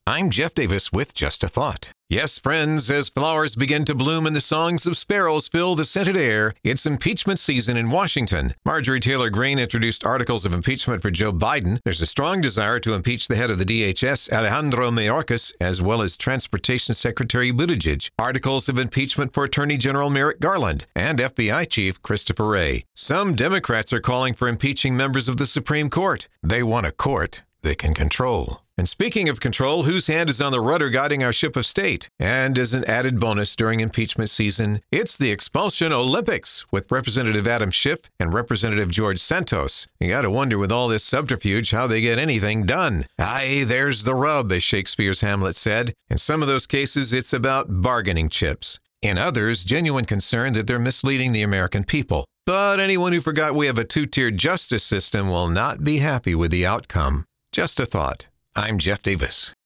I'm Jeff Davis with Just a Thought. Yes, friends, as flowers begin to bloom and the songs of sparrows fill the scented air, it's impeachment season in Washington. Marjorie Taylor Greene introduced articles of impeachment for Joe Biden. There's a strong desire to impeach the head of the DHS, Alejandro Mayorkas, as well as Transportation Secretary Buttigieg. Articles of impeachment for Attorney General Merrick Garland and FBI Chief Christopher Wray. Some Democrats are calling for impeaching members of the Supreme Court. They want a court they can control. And speaking of control, whose hand is on the rudder guiding our ship of state? And as an added bonus during impeachment season, it's the Expulsion Olympics with Representative Adam Schiff and Representative George Santos. You gotta wonder with all this subterfuge how they get anything done. Aye, there's the rub, as Shakespeare's Hamlet said. In some of those cases, it's about bargaining chips. In others, genuine concern that they're misleading the American people. But anyone who forgot we have a two-tiered justice system will not be happy with the outcome. Just a thought. I'm Jeff Davis.